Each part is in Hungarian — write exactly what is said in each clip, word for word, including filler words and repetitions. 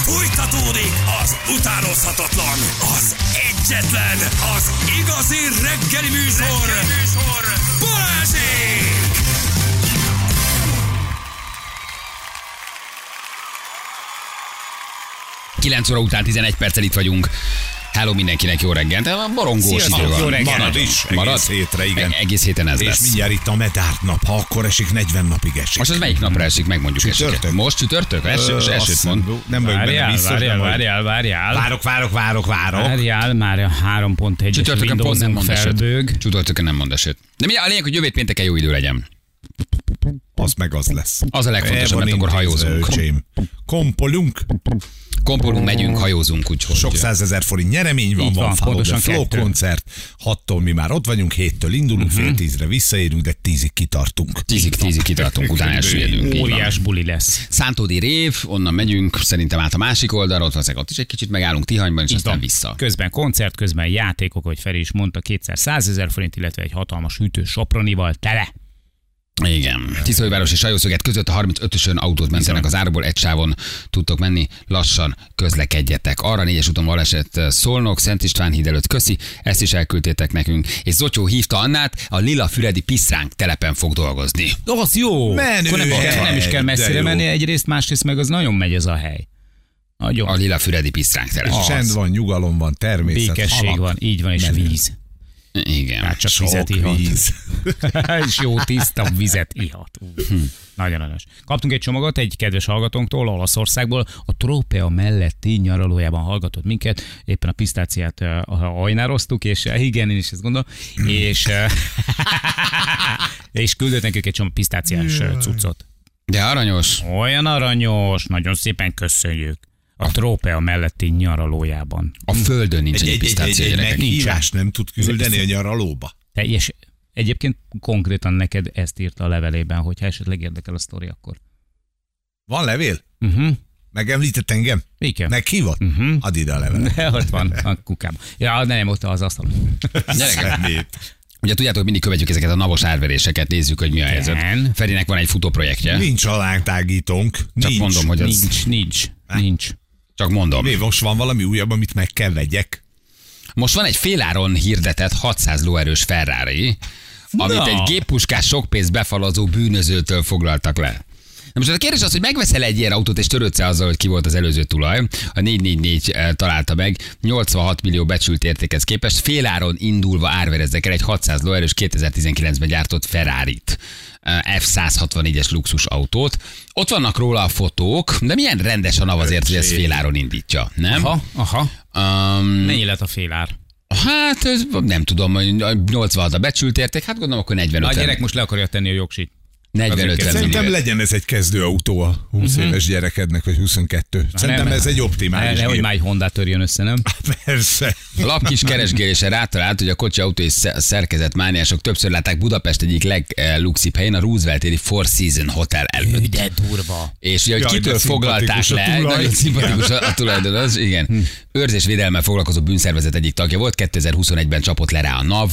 Fújtatódik az utánozhatatlan, az egyetlen, az igazi reggeli műsor, reggeli műsor. Balázsék! kilenc óra után tizenegy perccel itt vagyunk. Hello mindenkinek, jó reggelt. A borongós idő van. Jó reggelt. Marad is. Marad? Egész hétre, igen. E- egész héten ez és lesz. mindjárt itt a medárt nap, ha akkor esik, negyven napig esik. Most az melyik napra esik, megmondjuk Csütörtök? esik. Most csütörtök? Es, Ö, esőt azt mond. Nem vagyok benne Várjál, biztos. várjál, nem vagy- várjál, várjál. Várok, várok, várok, várok. Várjál, már a három pont egyes Csütörtökön pont nem Windowsunk mond esőt. felbőg. Csütörtökön nem mond esőt. De mi a lényeg, hogy jövő pénteken jó idő legyen. Az meg az lesz. Az a legfontosabb, El van mert akkor intézve, hajózunk. öcsém. Kompolunk. Kompolunk, megyünk, hajózunk, úgyhogy. Sok százezer forint nyeremény van, Így van, van, Follow the pontosan Flow kettő. koncert. Hattól mi már ott vagyunk, héttől indulunk, fél tízre visszaérünk, de tízig kitartunk. Tízig, tízig kitartunk, utána elsüllyedünk. így van. Óriás buli lesz. Szántódi rév, onnan megyünk, szerintem át a másik oldalra, ott valószínűleg ott is egy kicsit megállunk Tihanyban, és Így aztán van. vissza. Közben koncert, közben játékok, hogy Feri is mondta, kétszer százezer forint, illetve egy hatalmas hűtős sopronival tele. Igen. Tiszaújváros és Sajósziget között a harmincötösön autót mentenek az árból, egy sávon tudtok menni, lassan közlekedjetek. Arra négyes úton baleset Szolnok, Szent István híd előtt, köszi, ezt is elküldtétek nekünk. És Zotyó hívta Annát, a Lila Füredi Pisztránk telepen fog dolgozni. Az jó! Menő Akkor nem, hely, nem is kell de messzire jó. menni, egyrészt, másrészt meg az nagyon megy ez a hely. Nagyon. A Lila Füredi Pisztránk telepen. Csend van, nyugalom van, természet, Békesség halak. van, így van, és Menő. víz. Igen. Hát csak Sok vizet ihat. víz. És jó tiszta vizet ihat. Hm. Nagyon aranyos. Kaptunk egy csomagot egy kedves hallgatónktól Olaszországból, a Trópea melletti nyaralójában hallgatott minket, éppen a pisztáciát uh, ajnároztuk, és uh, igen, én is ezt gondolom, és, uh, és küldött nekünk egy csomag pisztáciás uh, cuccot. De aranyos. Olyan aranyos, nagyon szépen köszönjük. A Trópea melletti nyaralójában. A földön nincs Egy, egy egy, egy, pisztácia, egy gyerekek. meghívást nem tud küldeni a nyaralóba. Teljes. Egyébként konkrétan neked ezt írta a levelében, hogyha esetleg érdekel a sztori, akkor. Van levél? Uh-huh. Megemlített engem? Igen. Meghívott? Uh-huh. Add ide a levelet. De ott van a kukám. Ja, nem, ott az asztalon. Gyerekek, Szemét. ugye tudjátok, mindig követjük ezeket a navos árveréseket, nézzük, hogy mi a helyzet. Igen. Ferinek van egy futóprojektje. Nincs alánktágítónk. Csak Nincs. mondom, hogy az... Nincs, nincs, nincs. Csak mondom. Mi, most van valami újabb, amit meg kell vegyek? Most van egy féláron hirdetett hatszáz lóerős Ferrari, amit Na. egy géppuskás sok pénzt befalazó bűnözőtől foglaltak le. Na most a kérdés az, hogy megveszel egy ilyen autót, és törődsz azzal, hogy ki volt az előző tulaj. A négy négy négy találta meg, nyolcvanhat millió becsült értékhez képest, féláron indulva árverezzek el egy hatszáz lóerős kétezer-tizenkilencben gyártott Ferrarit. F száz hatvannégyes luxus autót. Ott vannak róla a fotók, de milyen rendes a nav azért, hogy ez féláron indítja, nem? Aha, aha. Um, Mennyi lett a félár? hát ez, nem tudom, nyolcvanhat a becsült érték, hát gondolom akkor negyvenöt. A gyerek most le akarja tenni a jogsit. negyven-ötven Szerintem millió. legyen ez egy kezdőautó a húsz éves gyerekednek, vagy huszonkettő. Szerintem nem, ez egy optimális Nehogy gép. már egy Hondát törjön össze, nem? Persze. A lap kis keresgélése rátalált, hogy a kocsi autó és sze- szerkezet mániások többször látták Budapest egyik legluxibb helyén, a Roosevelt téri Four Seasons Hotel előtt. De durva. És ugye, hogy Jaj, kitől de foglalták szimpatikus a le, tulaj. nagyon szimpatikus a, a tulajdonos, igen. Őrzésvédelemmel foglalkozó bűnszervezet egyik tagja volt, kétezer-huszonegyben csapott le rá a NAV,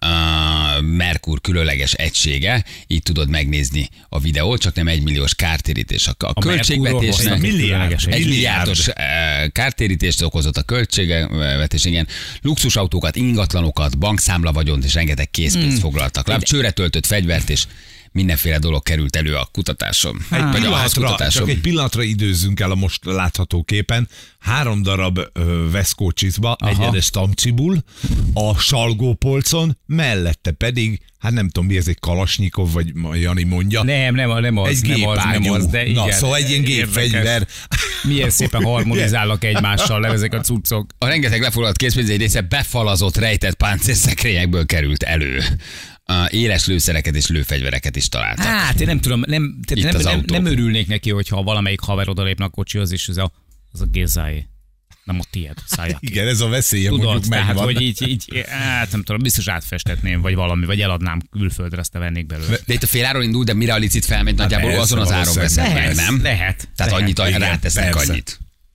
a Merkur különleges egysége, így tudod megnézni a videót, csak nem egymilliós kártérítés. A, a, A költségvetésnek Merkurról milliárd. egy Egy milliárdos eh, kártérítést okozott a költségvetés, igen. Luxusautókat, ingatlanokat, bankszámlavagyont és rengeteg készpénzt Hmm. foglaltak le. Csőre töltött fegyvert és mindenféle dolog került elő a kutatáson. Egy Vagy a pillanatra, házkutatáson. csak egy pillanatra időzzünk el a most látható képen. Három darab ö, veszkócsizba, egyenes tamcibul, a salgópolcon, mellette pedig, hát nem tudom mi, ez egy kalasnyikov, vagy Jani mondja. Nem, nem, nem az, egy nem az, nem gépágyú. az, de igen. Na, szóval egy ilyen gépfegyver. Érdekes. Milyen szépen harmonizálnak egymással le ezek a cuccok. A rengeteg lefoglalt készpénz egy része befalazott, rejtett páncélszekrényekből került elő. A éles lőszereket és lőfegyvereket is találtak. Hát én nem tudom, nem, Itt nem, az nem, autó. nem örülnék neki, hogyha valamelyik haver odalépne a kocsihoz, és ez a, az a Gézáé. Nem a tiéd, szállja ki. Igen, ez a veszélye Tudod, mondjuk tehát, megvan. hogy így, így, hát nem tudom, biztos átfestetném, vagy valami, vagy eladnám külföldre, azt vennék belőle. De itt a féláron indul, de mire a licit felmegy, nagyjából persze, azon az áron valószínűleg. veszed meg, Lehet, nem? lehet. Tehát lehet. annyit Igen, rátesznek persze. annyit.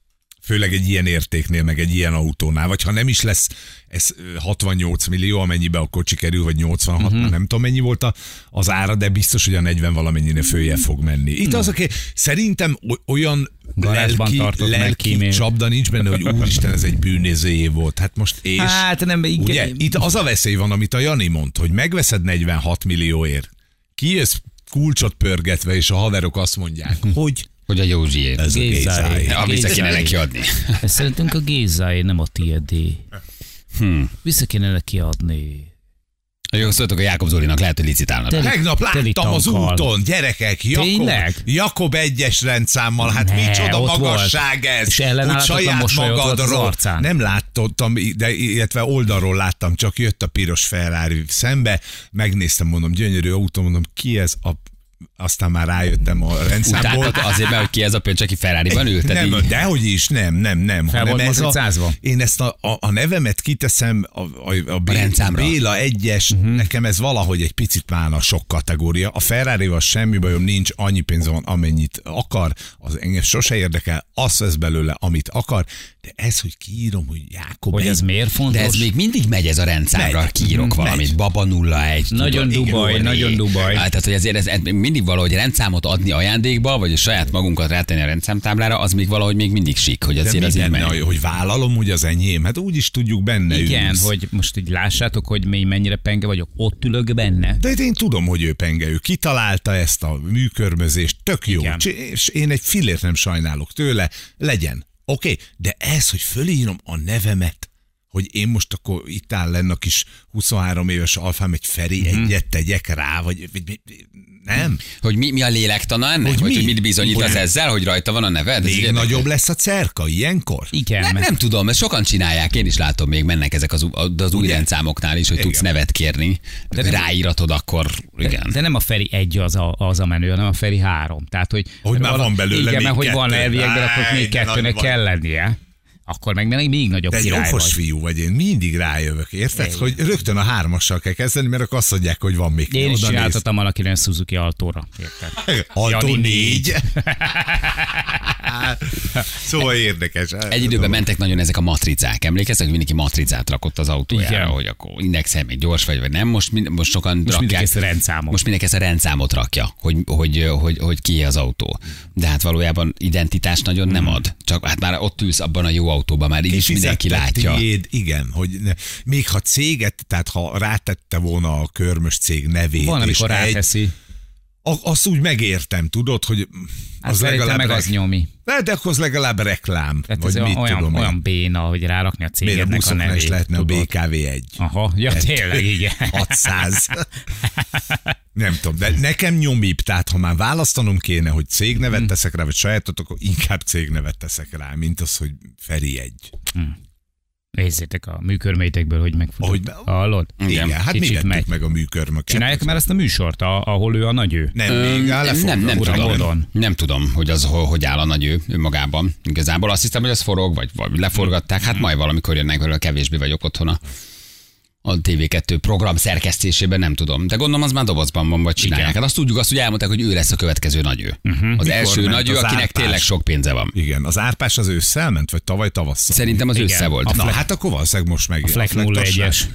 Főleg egy ilyen értéknél, meg egy ilyen autónál, vagy ha nem is lesz ez hatvannyolc millió, amennyibe a kocsi kerül, vagy nyolcvanhat, uh-huh. nem tudom mennyi volt az ára, de biztos, hogy a negyven valamennyire följebb fog menni. Itt no. az, aki szerintem olyan lelki, lelki csapda nincs benne, hogy úristen, ez egy bűnözőjé volt. Hát most és, hát nem, ugye, itt az a veszély van, amit a Jani mond, hogy megveszed negyvenhat millióért, kijössz kulcsot pörgetve, és a haverok azt mondják, hogy Hogy a Józsié. Ez Gézáé. a Gézáé. A vissza kéne neki adni. Szerintünk a Gézáé, nem a tiédé. Hmm. Vissza kéne neki adni. Jó, szóltok a Jákob Zolinak, lehet, hogy licitálna. Teli- Tegnap láttam az tankkal. úton, gyerekek, Jakob, Tényleg? Jakob egyes rendszámmal, hát Ne, micsoda ott magasság volt. ez. És ellenállhatatlan Úgy saját mosolyog volt az magadról. arcán. Nem láttam, de illetve oldalról láttam, csak jött a piros Ferrari szembe, megnéztem, mondom, gyönyörű autó, mondom, ki ez a... Aztán már rájöttem a rendszámból. Utáltad azért, mert hogy ki ez a pöncse, aki Ferrari-ban ült? Nem, így... dehogy is, nem, nem, nem. Fel hanem volt ez a, matricázva? én ezt a, a, a nevemet kiteszem, a, a, a, Bé, a rendszámra. Béla egyes, uh-huh. nekem ez valahogy egy picit már a sok kategória. A Ferrari-val semmi bajom nincs, annyi pénz van, amennyit akar, az engem sose érdekel, azt vesz belőle, amit akar, de ez, hogy kiírom, hogy Jákob... Hogy ez miért fontos? De ez még mindig megy ez a rendszámra, Megy. kiírok Megy. valamit, Baba nulla egy. Nagyon tudod, Dubaj, igen, nagyon igen. Dubaj. Hát, tehát, hogy azért ez, ez mindig valahogy rendszámot adni ajándékba, vagy a saját magunkat rátenni a rendszámtáblára, az még valahogy még mindig sík, hogy De azért mi az így benne, megy. hogy vállalom, hogy az enyém? Hát úgy is tudjuk benne Igen, ülsz. hogy most így lássátok, hogy még mennyire penge vagyok, ott ülök benne. De én tudom, hogy ő penge, ő kitalálta ezt a műkörmözést, tök jó, Igen. és én egy fillért nem sajnálok tőle, legyen. Oké, okay, de ez, hogy fölírom a nevemet, hogy én most akkor itt áll lenne a kis huszonhárom éves alfám, egy Feri Mhm. egyet tegyek rá, vagy, vagy nem. Hogy mi, mi a lélektana ennek? Hogy Hogy, mi? hogy mit bizonyítasz Hogy- ezzel, hogy rajta van a neved? Ez Még ugye- nagyobb lesz a cerka ilyenkor? Igen. Nem, nem tudom, ezt sokan csinálják, én is látom, még mennek ezek az, u- az új rendszámoknál is, hogy Igen. tudsz nevet kérni. De nem- Ráíratod, akkor igen. De nem a Feri egy az a, az a menő, hanem a Feri három. Tehát, hogy, Hogy már van belőle igen, még mert hogy van kettő. elviekben, akkor Áj, még de kettőnek nagy vagy. kell lennie. Akkor meg még, még nagyobb De egy király okos vagy. fiú vagy, én mindig rájövök, érted? Igen. Hogy rögtön a hármassal kell kezdeni, mert akkor azt mondják, hogy van még. Én is Oda csináltatom valakinek a Suzuki Altóra. Érted? néz. Alto Jani négy. Szóval érdekes. Egy időben mentek nagyon ezek a matricák. Emlékeztek, hogy mindenki matricát rakott az autójára, Igen. hogy akkor indexel, még gyors vagy, vagy nem. Most, mind- most sokan Most mindenki rakják. ezt a rendszámot. Most mindenki ezt a rendszámot rakja, hogy, hogy, hogy, hogy ki az autó. De hát valójában identitást nagyon nem ad. Csak hát már ott ülsz abban a jó autóban, már így is mindenki Kifizettek látja. tiéd, igen, hogy ne, még ha céget, tehát ha rátette volna a körmös cég nevét, Van, amikor és egy, ráteszi. a- azt úgy megértem, tudod, hogy Hát az legalább meg az rek- nyomi. De, de akkor az legalább reklám. Tehát vagy ez mit olyan, tudom én. olyan béna, hogy rárakni a Miért a cégednek a buszoknál nevét. is lehetne a tudod? bé ká vé egy. Aha, ja tényleg, igen. hatszáz. Nem tudom, de nekem nyomibb, tehát ha már választanom kéne, hogy cégnevet teszek rá, vagy sajátot, akkor inkább cégnevet teszek rá, mint az, hogy Feri egy. Nézzétek a műkörmétekből, hogy megfutott. Ahogy- Hallod? Igen, hát mi Kicsit vettük megy. meg a műkörmöket. Csinálják már ezt a műsort, a- ahol ő a nagy ő. Nem, még áll nem, nem, nem, Uram, tudom, módon. nem tudom, hogy az ho- hogy áll a nagy ő önmagában. Igazából azt hiszem, hogy az forog, vagy, vagy leforgatták. Hát majd valamikor jönnek belőle, kevésbé vagyok otthona. A té vé kettő program szerkesztésében nem tudom. De gondolom az már dobozban van, vagy csinálják. Igen. Hát azt tudjuk, azt, hogy elmondták, hogy ő lesz a következő nagyő. Uh-huh. Az Mikor első ment nagyő, az akinek Árpás? tényleg sok pénze van. Igen, az Árpás az ősszel ment, vagy tavaly tavasszal? Szerintem az Igen. össze volt. A Na, Fleck- hát akkor valószínűleg most meg. A Fleck nulla egyes.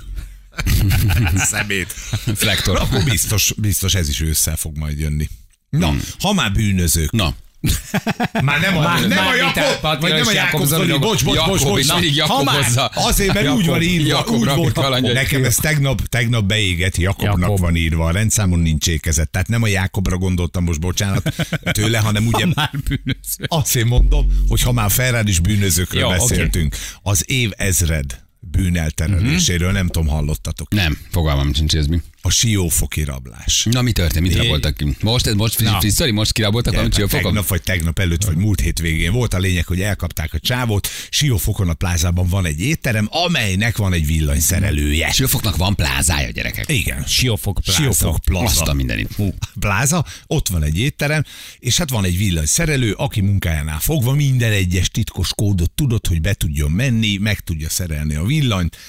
Szemét. Flektor. Akkor biztos, biztos ez is ősszel fog majd jönni. Na, Hmm. ha már bűnözők. Na, Már nem a, Már- nem már a Vitál Jakob, Pati vagy nem a és Jákob Jakob Zoli, Zoli. bocs, bocs, Jakob bocs, bocs. is Na, mindig Jakob ha már, hozza. azért, mert úgy Jakob- van írva, Jakobra, úgy volt, mit kalandja. nekem ez tegnap, tegnap beégett, Jakobnak Jakob. van írva, a rendszámon nincs ékezett. Tehát nem a Jákobra gondoltam most, bocsánat tőle, hanem ugye Már bűnöző. azt én mondom, hogy ha már Ferrari-s bűnözőkről Jó, beszéltünk, az év ezred bűneltereléséről nem tudom, hallottatok. nem, fogalmam sincs, ez mi. A siófoki rablás. Na, mi történt? Mit raboltak ki? Most, ez most, Na. friss, sorry, most kiraboltak valamit Siófokon? Tegnap vagy tegnap előtt, vagy múlt hétvégén volt a lényeg, hogy elkapták a csávót. Siófokon a plázában van egy étterem, amelynek van egy villanyszerelője. Siófoknak van plázája, gyerekek. Igen. Siófok pláza. Siófok Azt plaza. a mindenit. Pláza, ott van egy étterem, és hát van egy villanyszerelő, aki munkájánál fogva minden egyes titkos kódot tudott, hogy be tudjon menni, meg tudja szerelni a villanyt,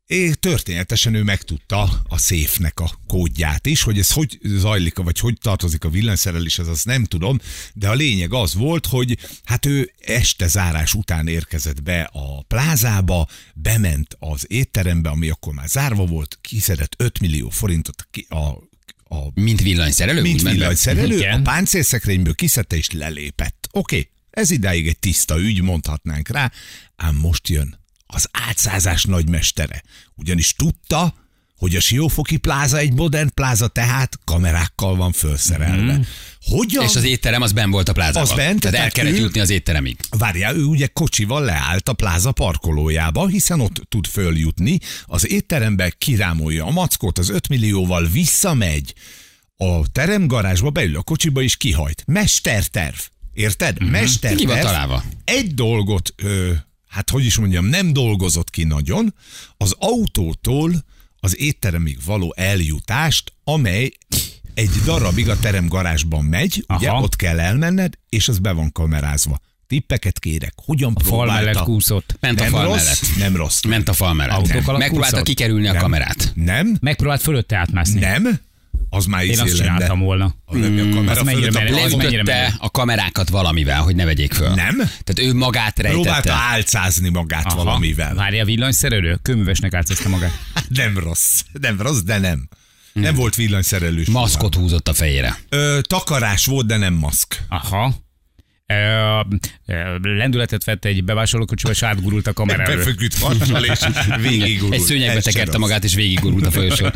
És történetesen ő megtudta a széfnek a kódját is, hogy ez hogy zajlik, vagy hogy tartozik a villanyszerelés, ez azt nem tudom, de a lényeg az volt, hogy hát ő este zárás után érkezett be a plázába, bement az étterembe, ami akkor már zárva volt, kiszedett öt millió forintot ki, a, a mint villanyszerelő? mint villanyszerelő, Igen. a páncélszekrényből kiszedte és lelépett. Oké, okay, ez idáig egy tiszta ügy, mondhatnánk rá, ám most jön az átszázás nagymestere. Ugyanis tudta, hogy a Siófoki pláza egy modern pláza, tehát kamerákkal van felszerelve. Mm. Hogyan? És az étterem az benn volt a plázában. Az bent, tehát el tehát kellett ő- jutni az étteremig. Várjál, ő ugye kocsival leállt a pláza parkolójába, hiszen ott tud följutni, az étterembe kirámolja a mackót az öt millióval, visszamegy a teremgarázsba, beül a kocsiba és kihajt. Mesterterv. Érted? Mm-hmm. Mesterterv. Ki van találva? Egy dolgot, ö, hát hogy is mondjam, nem dolgozott ki nagyon, az autótól az étteremig való eljutást, amely egy darabig a teremgarázsban megy, ugye Aha. ott kell elmenned, és az be van kamerázva. Tippeket kérek, hogyan Fal próbálta? mellett kúszott. Ment a Nem fal rossz, mellett. nem rossz. Ment a fal mellett. Autók alatt Megpróbálta kúszott? kikerülni a Nem. kamerát. Nem, Megpróbált fölötte átmászni. nem, az már Én izé azt lenne. csináltam volna. A, a kamera az mennyire fölött a menő? Az plazma- mennyire menő? Leütötte a kamerákat valamivel, hogy ne vegyék föl. Nem. Tehát ő magát Próbálta rejtette. álcázni magát Aha. valamivel. Várja, villanyszerelő? Kőművesnek átszázta magát. Nem rossz, nem rossz, de nem. Nem volt villanyszerelős. Maszkot húzott a fejére. Ö, takarás volt, de nem maszk. Aha. Ö, ö, lendületet vett egy bevásárlókocsiba, és átgurult a kamera elő. Befeküdt farcsal, és végigurult. Egy szőnyegbe Ez se tekerte rossz. magát, és végigurult a folyosón.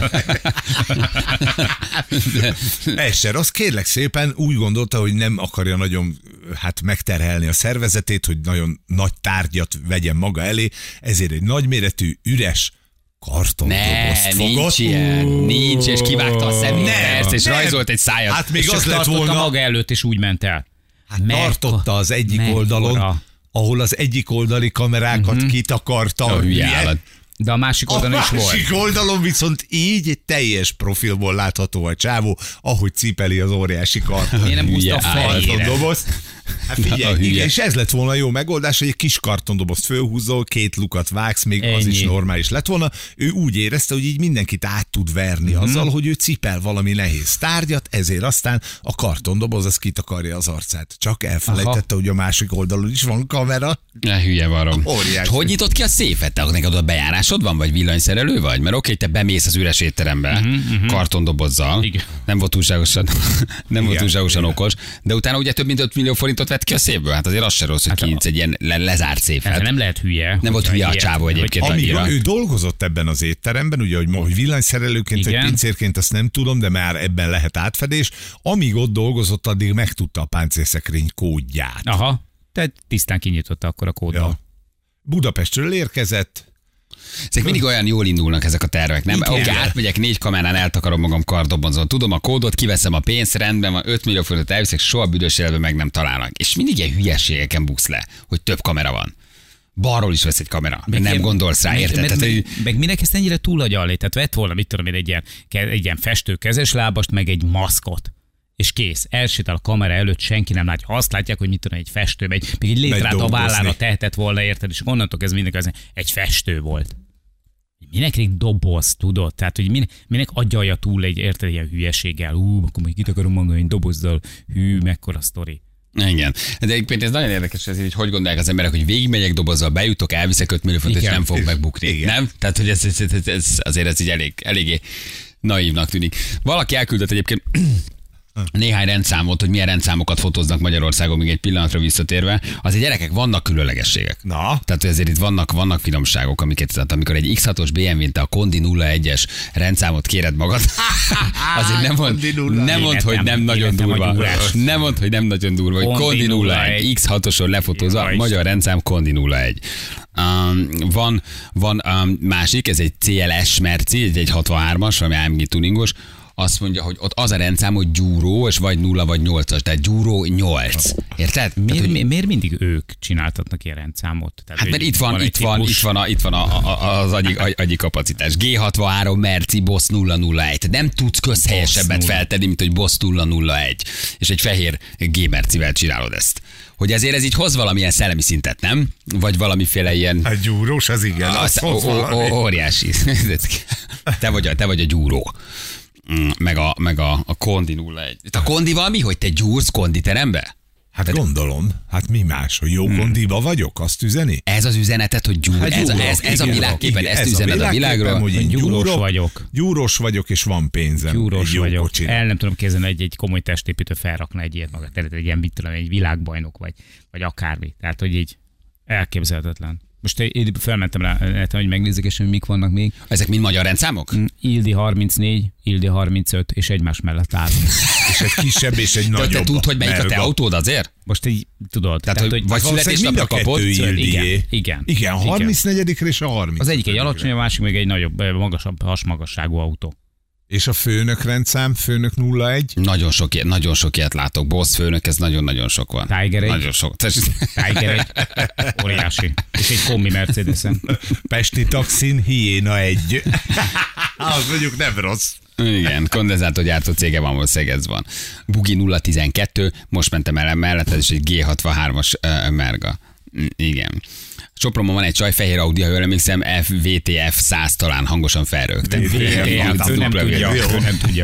Ez se rossz. Kérlek szépen úgy gondolta, hogy nem akarja nagyon hát megterhelni a szervezetét, hogy nagyon nagy tárgyat vegyen maga elé, ezért egy nagyméretű, üres kartondobozt Ne, fogott. nincs ilyen, nincs, és kivágta a szemét, Nem, persze, és nem. rajzolt egy szájat. Hát még És az csak lett tartotta volna, maga előtt, és úgy ment el. hát Mekkora- tartotta az egyik mekkora- oldalon, ahol az egyik oldali kamerákat uh-huh. kitakarta. A hülye állat. De a másik A oldalon is volt. másik oldalon viszont így egy teljes profilból látható a csávó, ahogy cipeli az óriási karton. Én nem húzta a Hülye állat. fejére. Kartondobozt. Hát Na, figyelj, hülye. igen, és ez lett volna a jó megoldás, hogy egy kis kartondobozt fölhúzol, két lukat vágsz, még az Ennyi. is normális lett volna. Ő úgy érezte, hogy így mindenkit át tud verni Mhm. azzal, hogy ő cipel valami nehéz tárgyat, ezért aztán a kartondoboz az kitakarja az arcát. Csak elfelejtette, Aha. hogy a másik oldalon is van kamera. Ne, hülye varom. Óriási. Hogy nyitott ki a széfet? Te neked oda bejárásod van, vagy villanyszerelő vagy? Mert oké, te bemész az üres étterembe, uh-huh, uh-huh. kartondobozzal. Igen. Nem volt túlságosan, nem volt Igen. túlságosan okos, de utána ugye több mint öt millió forintot vett ki a széfből. Hát azért az se rossz, hogy Hát a- kinyitsz egy ilyen le- lezárt Ez széfet. nem lehet hülye. Nem volt hogyha hülye a ilyet- csávó hogy- egyébként Amíg annyira. ő dolgozott ebben az étteremben, ugye, hogy, ma- hogy villanyszerelőként vagy Igen. pincérként, azt nem tudom, de már ebben lehet átfedés. Amíg ott dolgozott, addig megtudta a páncélszekrény kódját. Aha. Tehát tisztán kinyitotta akkor a kóddal. Ja. Budapestről érkezett, Ezek mindig olyan jól indulnak ezek a tervek, nem? Igen. Oké, átmegyek négy kamerán, eltakarom magam kardobonzon. Tudom a kódot, kiveszem a pénzt, rendben van, öt millió forintot elviszek, soha büdös életben meg nem találnak. És mindig ilyen hülyeségeken buksz le, hogy több kamera van. Balról is vesz egy kamera, meg nem ilyen- gondolsz rá, meg- érted? Meg, Tehát, meg, hogy- meg minek ezt ennyire túl agyalni? Tehát vett volna, mit tudom én, egy ilyen, ke- egy ilyen festőkezes lábast, meg egy maszkot. És kész. Elsétál a kamera előtt, senki nem látja. Azt látják, hogy mit tudom, egy festő, egy, még egy létrát a dolgozni. vállára tehetett volna, érted? És onnantól ez mindenki az, egy festő volt. Minek egy doboz, tudod? Tehát, hogy minek, minek agyalja túl egy, érted, ilyen hülyeséggel. Ú, akkor még kitakarom magam egy dobozzal. Hű, mekkora sztori. Igen. De egyébként ez nagyon érdekes, ez, hogy hogy gondolják az emberek, hogy végigmegyek dobozzal, bejutok, elviszek öt millió fontot, és Igen. nem fog megbukni. Igen. Nem? Tehát, hogy ez, ez, ez, ez, azért ez így elég, eléggé naívnak tűnik. Valaki elküldött egyébként néhány rendszámot, hogy milyen rendszámokat fotóznak Magyarországon, még egy pillanatra visszatérve. Azért gyerekek, vannak különlegességek. Na? Tehát hogy azért itt vannak, vannak finomságok, amiket, tehát amikor egy iksz hatos bé em vén te a Kondi nulla egyes rendszámot kéred magad, azért nem mond, Kondi nulla egy. nem mond, hogy nem Életem- nagyon életem a durva. gyúrás. Nem mond, hogy nem nagyon durva, hogy Kondi Kondi nulla nulla egy egy. iksz hatoson lefotózva, Jaj, magyar rendszám Kondi nulla egy. Um, van van um, másik, ez egy cé el es Merci, egy, egy hatvanhármas, valami á em gé tuningos, azt mondja, hogy ott az a rendszám, hogy gyúró, és vagy nulla, vagy nyolcas, tehát gyúró nyolc. Érted? Miért, Tehát, hogy... miért mindig ők csináltatnak ilyen rendszámot? Tehát, Hát mert itt van, itt van, itt van, a, itt van a, a, az agyi, agyi kapacitás. G hatvanhárom, Merci, Boss nulla nulla egy. Nem tudsz közhelyesebbet feltenni, mint hogy Boss nulla nulla egy. És egy fehér G Mercivel csinálod ezt. Hogy ezért ez így hoz valamilyen szellemi szintet, nem? Vagy valamiféle ilyen... A gyúrós, az igen. Az, az ó, ó, ó, óriási. Te vagy a, te vagy a gyúró. Meg a, meg a, a kondi nulla egy. A kondi valami, hogy te gyúrsz konditerembe? Hát Te gondolom, hát mi más, hogy jó kondiba vagyok, azt üzeni? Ez az üzenetet, hogy gyúr, Hát ez, a, ez, ez a világképen, ezt üzened a világról. Hogy én gyúros gyúrok, vagyok. Gyúros vagyok, és van pénzem. Gyúros egy jó vagyok. kocsira. El nem tudom képzelni, egy, egy komoly testépítő felrakna egy ilyet maga. Tehát egy ilyen, mit tudom, egy világbajnok, vagy, vagy akármi. Tehát, hogy így elképzelhetetlen. Most én felmentem rá, hogy megnézzük, és hogy mik vannak még. Ezek mind magyar rendszámok? Ildi harmincnégy, Ildi harmincöt, és egymás mellett áll. És egy kisebb, és egy Te, nagyobb. te tudod, hogy melyik a te Merga. autód azért? Most így tudod. Tehát, hogy vagy születésnapra kapod? Igen, Igen, igen. Igen, a harmincnegyedikre és a harminc. Az egyik egy alacsony, a másik meg egy nagyobb, magasabb, hasmagasságú autó. És a főnök rendszám, főnök nulla egy. Nagyon sok, ilyet, nagyon sok ilyet látok. Boss főnök, ez nagyon-nagyon sok van. Tiger egy. Nagyon sok. Tiger egy. Óriási. És egy kombi Mercedes-en. Pesti taxin, hiéna egy. Az mondjuk nem rossz. Igen, kondenzátorgyártó cége van, most Szeged van. Bugi nulla tizenkettő, most mentem el mellett, ez is egy G hatvanhármas uh, Merga. Igen. Sopronban van egy csaj, fehér Audi, ha jól emlékszem, F V T F száz talán hangosan felrögtem. Ő nem tudja. Ő nem tudja.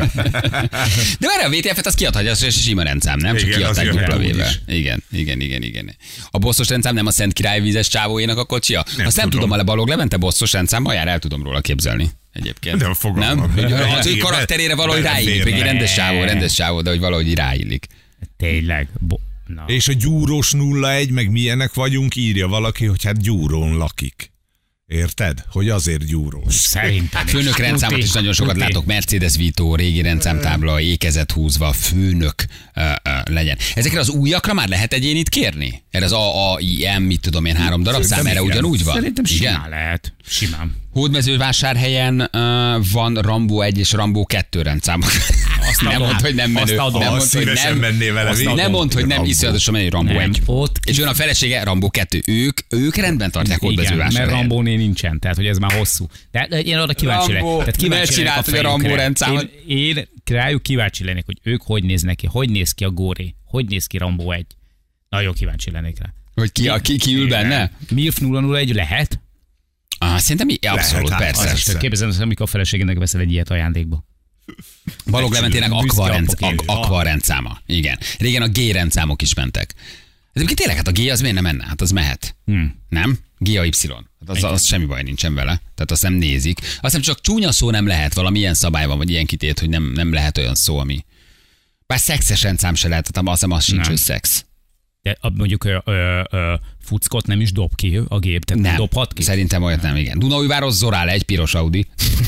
De várj, a vé té ef-et az kiadhatja, az sima rendszám, nem? Csak Igen, kiadták az dupla jöhet vével. úgyis. Igen, igen, igen, igen. A bosszos rendszám nem a Szent Király vízes csávóénak a kocsia? Nem Azt nem tudom. tudom, a Balog Levente bosszos rendszámba jár, el tudom róla képzelni. Egyébként. De fogalmam. Nem? Hogy Az ő Igen, karakterére valahogy belefér. ráillik, még egy rendes Ne. csávó, rendes csávó, de hogy valahogy ráillik. Tényleg. Bo- Na. És a gyúrós nulla egy, meg milyenek vagyunk, írja valaki, hogy hát gyúrón lakik. Érted? Hogy azért gyúrós. Szerintem is. Főnök rendszámot is nagyon sokat Tuti. látok. Mercedes Vito, régi rendszámtábla, ékezet húzva, főnök uh, uh, legyen. Ezekre az újakra már lehet egyénit kérni? Erre az A A I M, mit tudom én, három darab szám, erre igen. ugyanúgy van? Szerintem simán Igen? lehet. Simán. Hódmezővásárhelyen uh, van Rambo egy és Rambo kettő rendszámok. Azt nem adom. mondd, hogy nem menő. Azt adom. Nem Azt mondd, hogy szívesen nem. mennél vele Azt végig. nem mondd, hogy nem Rambo. iszonyatosan menő Rambo Nem, egy. ott És jön a felesége Rambo kettő. Ők, ők rendben tartják Igen, mert hódmezővásárhelyen. Rambóné nincsen, tehát hogy ez már hosszú. De én arra kíváncsi lennék. Rambo, Tehát kíváncsi ne lennék a csináld, hogy a Rambo fejükre. rendszámot. Én, én rájuk kíváncsi lennék, hogy ők hogy néznek ki, hogy néz ki a Góré, hogy néz ki Rambo egy. Nagyon kíváncsi lennék rá. Hogy ki, a, ki, ki ül benne? Milf nulla nulla egy lehet? Ah, szerintem i- abszolút, hát, persze. az is. Persze. Képzeld, amikor a feleségének veszel egy ilyet ajándékba. Balog Leventének Büszke Aqua, rend, apok élő. Aqua rendszáma. Igen. Régen a G rendszámok is mentek. Ez egyébként tényleg, hát a G az miért nem menne? Hát az mehet. Hmm. Nem? G A Y. Hát az, az semmi baj nincsen vele. Tehát azt nem nézik. Azt hiszem csak csúnya szó nem lehet, valami ilyen szabály van, vagy ilyen kitét, hogy nem, nem lehet olyan szó, ami... Bár szexes rendszám se lehet, tehát azt hiszem az sincs, Nem. hogy szex. De a, mondjuk ö, ö, ö, fuckot nem is dob ki a gép, tehát nem. Nem. dobhat ki. Szerintem olyat nem, igen. Dunaújváros Zorál egy piros Audi.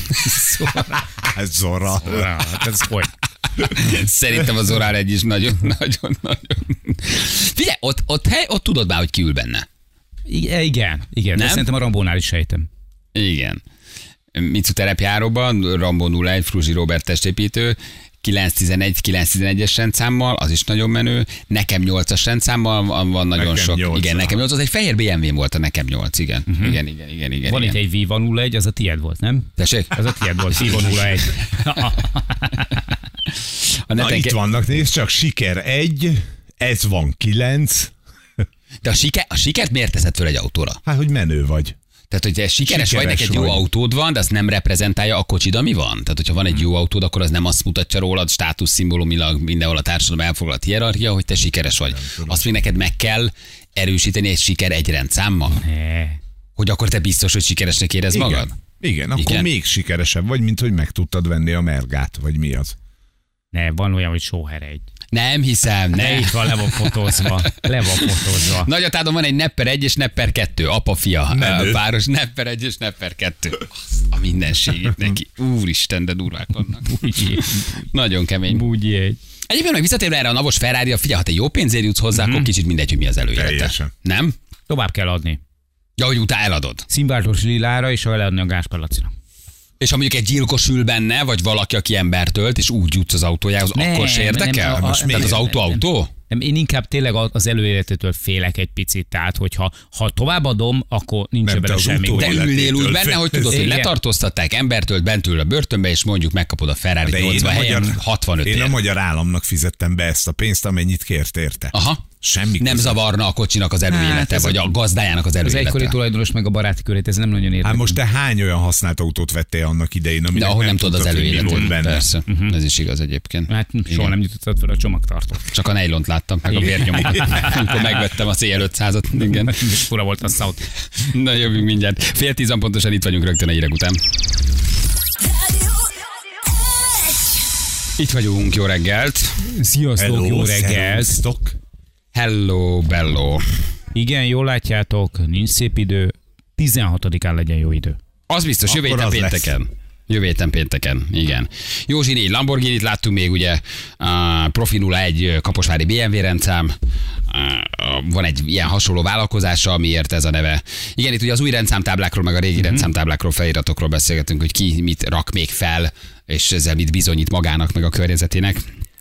Ez Zora. Hát ez hogy? Szerintem az Zorál egy is nagyon, nagyon, nagyon. Figyelj, ott, ott, hely, ott tudod már, hogy ki ül benne. Igen, igen, igen. De Nem? szerintem a Rambónál is sejtem. Igen. Mitsu terepjáróban, Rambo nulla egy, Fruzsi Robert testépítő, kilenc tizenegy, kilenc tizenegyes rendszámmal, az is nagyon menő. Nekem nyolcas rendszámmal van, van nagyon Nekem sok. nyolc. Igen, nekem nyolc, az egy fehér bé em vé volt a nekem nyolc, igen. Uh-huh. Igen, igen, igen, igen. Van igen. itt egy Viva nulla egy, az a tiéd volt, nem? Tessék? Az a tiéd volt, Viva nulla egy. A Na neten itt ke- vannak, nézd csak, siker egy, ez van kilenc. De a, siker, a sikert miért teszed föl egy autóra? Hát, hogy menő vagy. Tehát, hogy te sikeres, Sikeres vagy, neked jó vagy. autód van, de az nem reprezentálja a kocsid, ami van. Tehát, hogyha van egy jó autód, akkor az nem azt mutatja rólad státuszszimbólumilag mindenhol a társadalom elfoglalt hierarchia, hogy te sikeres vagy. Azt még neked meg kell erősíteni egy siker egy rendszámmal. Ne. Hogy akkor te biztos, hogy sikeresnek érez Igen. magad? Igen, akkor Igen. még sikeresebb vagy, mint hogy meg tudtad venni a mergát, vagy mi az. Ne, van olyan, hogy sóher egy. Nem hiszem, Ne, ne. itt van, le van fotózva. Le van fotózva. Nagyatádon van egy Nepper egy és Nepper kettő, apa-fia, Menő. páros Nepper egy és Nepper kettő. Azt a mindenségét neki. Úristen, de durvák vannak. Bugyi. Nagyon kemény. Bugyi egy. Egyébként meg visszatérve erre a navos Ferrari-ra, figyelj, ha te jó pénzért jutsz hozzá, akkor kicsit mindegy, hogy mi az előélete. Teljesen. Nem? Tovább kell adni. Ja, hogy utána eladod. Színváltós lilára, és eladni a Gáspár Lacinak. És ha mondjuk egy gyilkos ül benne, vagy valaki, aki embert ölt, és úgy jutsz az autójához, Nem, akkor se érdekel? nem, a- Most a- Tehát az nem, autó nem, autó? Nem, én inkább tényleg az előéletétől félek egy picit, tehát hogyha ha továbbadom, akkor nincs Nem, bele te az semmi. utóélet- De ülnél úgy életétől benne, hogy tudod, hogy Igen. letartóztatták, embert ölt, bent ül a börtönbe, és mondjuk megkapod a Ferrari De én a, nyolcvan helyen magyar, hatvanöt én a ért. magyar államnak fizettem be ezt a pénzt, amennyit kért érte. Aha. Semmi Nem köze. zavarna a kocsinak az előélete, Hát ez vagy a gazdájának az Az egykori előélete. tulajdonos meg a baráti körét, ez nem nagyon érdekel. Hát most te hány olyan használt autót vettél annak idején, De aminek ahol nem tudod az tudtad, hogy mi volt előéletet. benne? Persze, ez is igaz egyébként. Hát soha Igen. nem jutottad fel a csomagtartót. Csak a nejlont láttam, meg a vérnyomokat. Amikor megvettem a cé el ötszázat. Igen. Fura volt a szaut. Na jövünk mindjárt. Fél tízan pontosan itt vagyunk rögtön a hírek után. Itt vagyunk, jó reggelt. Sziasztok, jó reggelt. szervusztok. Hello, bello. Igen, jól látjátok, nincs szép idő. tizenhatodikán legyen jó idő. Az biztos, jövő Akkor héten az lesz. pénteken. Jövő héten pénteken, igen. Józsi négy Lamborghini-t láttunk még, ugye, a Profi nulla egy kaposvári bé em vé rendszám, van egy ilyen hasonló vállalkozása, amiért ez a neve. Igen, itt ugye az új rendszámtáblákról, meg a régi uh-huh. rendszámtáblákról, feliratokról beszélgetünk, hogy ki mit rak még fel, és ezzel mit bizonyít magának, meg a környezetének.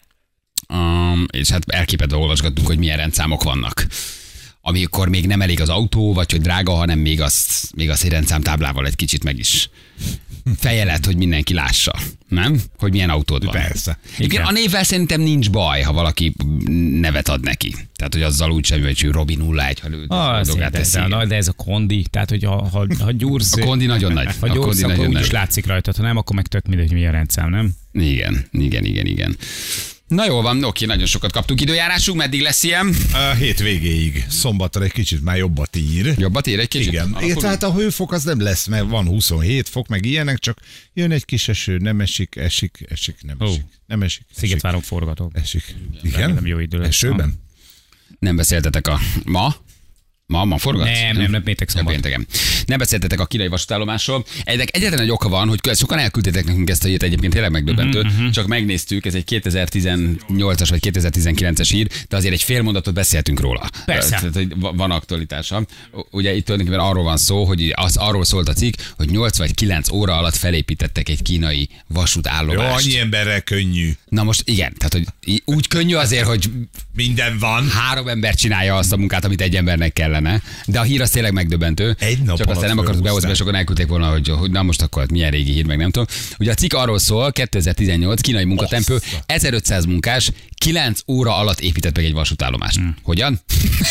Um, és hát elképedve olvasgattunk, hogy milyen rendszámok vannak. Amikor még nem elég az autó, vagy hogy drága, hanem még azt, még azt egy rendszámtáblával egy kicsit meg is fejelet, hogy mindenki lássa. Nem? Hogy milyen autód van. Persze. Igen, a névvel szerintem nincs baj, ha valaki nevet ad neki. Tehát, hogy azzal úgy sem, hogy Robi nulla egy, ha Ah, dolgát de, teszi. de, de ez a kondi, tehát hogy ha, ha, ha gyúrsz, A kondi nagyon nagy. ha A gyúrsz, kondi akkor nagyon úgyis nagy. látszik rajta, ha nem, akkor meg tök mindegy, hogy milyen rendszám, nem? Igen, igen, igen, igen. Na jó van, oké, nagyon sokat kaptunk időjárásunk, meddig lesz ilyen? A hét végéig. Szombatra egy kicsit már jobbat ír. Jobbat ér egy kicsit? Igen, Alakul? tehát a hőfok az nem lesz, mert van huszonhét fok, meg ilyenek, csak jön egy kis eső, nem esik, esik, esik, nem Ó. esik, nem esik, esik, Szigetváron forgatok. esik. Remélem, Igen? jó idő lesz. Esőben? Nem beszéltetek a ma? Ma, ma forgat? Nem, nem, nem, péntek Ja, szombat. pénteken. Nem beszéltetek a kínai vasútállomásról. Egyek egyetlen egy oka van, hogy sokan elküldtétek nekünk ezt a hírt, egyébként tényleg megdöbbentő. Uh-huh. Csak megnéztük, ez egy kétezer-tizennyolcas vagy kétezer-tizenkilences hír, de azért egy fél mondatot beszéltünk róla. Persze. Tehát, hogy van aktualitása. Ugye itt tulajdonképpen arról van szó, hogy az arról szólt a cikk, hogy nyolc vagy kilenc óra alatt felépítettek egy kínai Jó, vasútállomást. annyi emberrel könnyű. Na most igen, tehát hogy í- úgy könnyű azért, hogy Minden van. három ember csinálja azt a munkát, amit egy embernek kellene. De a hír az tényleg megdöbbentő. Egy nap Csak alatt aztán nem akartuk behozni, mert sokan elküldték volna, hogy, hogy na most akkor milyen régi hír, meg nem tudom. Ugye a cikk arról szól, kétezer-tizennyolc kínai munkatempő, Bassza. ezerötszáz munkás kilenc óra alatt épített meg egy vasútállomást. Hmm. Hogyan?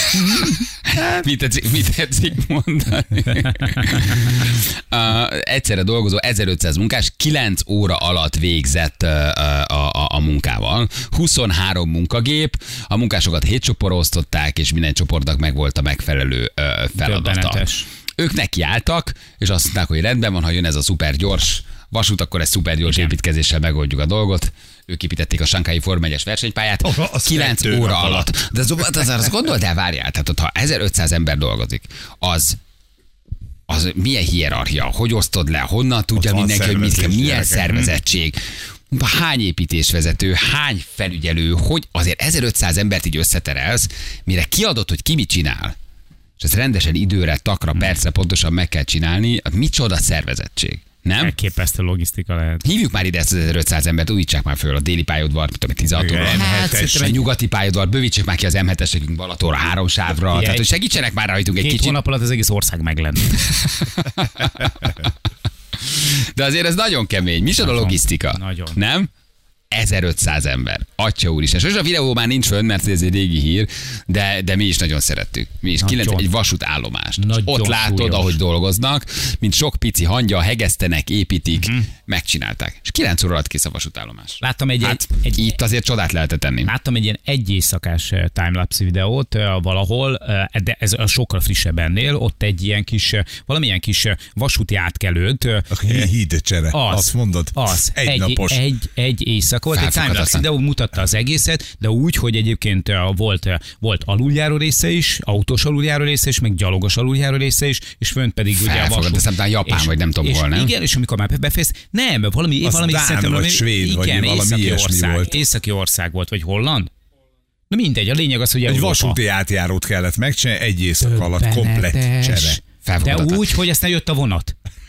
mit, tetszik, mit tetszik mondani? uh, egyszerre dolgozó ezerötszáz munkás kilenc óra alatt végzett uh, a, a, a munkával. huszonhárom munkagép, a munkásokat hét csoportra osztották, és minden csoportnak megvolt a megfelelő uh, feladata. Döbbenetes. Ők nekiálltak, és azt mondták, hogy rendben van, ha jön ez a szuper gyors vasút, akkor egy szuper gyors építkezéssel megoldjuk a dolgot. Ők építették a Sankái Forma egyes versenypályát Oh, az kilenc kettő óra nap alatt. alatt. De az, az, az gondoltál, várjál, tehát ott, ha ezerötszáz ember dolgozik, az az milyen hierarchia, hogy osztod le, honnan tudja van mindenki, hogy mit kell, szervezés, milyen gyerekek. szervezettség, hány építésvezető, hány felügyelő, hogy azért ezerötszáz embert így összeterelsz, mire kiadott, hogy ki mit csinál, és ezt rendesen időre, takra, percre pontosan meg kell csinálni, micsoda szervezettség, nem? Elképesztő logisztika lehet. Hívjuk már ide ezt az ezerötszáz embert, újítsák már föl a déli pályaudvar, tudom, tizenhat óra. Igen, Hát, M hetes. szerintem egy nyugati pályaudvar, bővítsék már ki az em hetes nekünk Balatonra három sávra, Igen, tehát hogy egy- segítsenek már rajtunk egy Két kicsit. hónap alatt az egész ország meg lenne. De azért ez nagyon kemény. Mi a Nagyon, logisztika? nagyon. Nem? ezerötszáz ember. Atya úristen. És a videó már nincs fönn, mert ez egy régi hír, de, de mi is nagyon szerettük. Mi is. Nagyon. Kilenc, egy vasútállomást. És Nagyon ott látod, súlyos. ahogy dolgoznak, mint sok pici hangya, hegesztenek, építik, uh-huh. megcsinálták. És kilenc óra alatt kész a vasútállomás. Láttam egy, Hát egy, egy, itt azért csodát lehetett tenni. Láttam egy ilyen egy éjszakás eh, timelapse videót eh, valahol, eh, de ez a sokkal frissebb ennél, ott egy ilyen kis, eh, valamilyen kis eh, vasúti átkelőt. eh, A hídcsere. Az, Azt mondod. Az. Egy, egy, napos. Egy, egy éjszaka volt, egy Felfoghatatlan. timelapse videó mutatta az egészet, de úgy, hogy egyébként eh, volt, eh, volt aluljáró része is, autós aluljáró része is, meg gyalogos aluljáró része is, és fönt pedig ugye a Felfogad, vasút. de szerintem Japán, És- vagy nem tudom és hol, nem? Igen, és amikor már befejez, nem, valami, Az valami Dán szerintem vagy valami, svéd, vagy igen, valami északi ilyesmi ország, volt. Északi ország volt, vagy holland? Na mindegy, a lényeg az, hogy Egy Európa. vasúti átjárót kellett megcsinálni, egy éjszaka alatt komplett Döbbenetes. csere. De Felfoghatatlan. úgy, hogy ezt ne jött a vonat.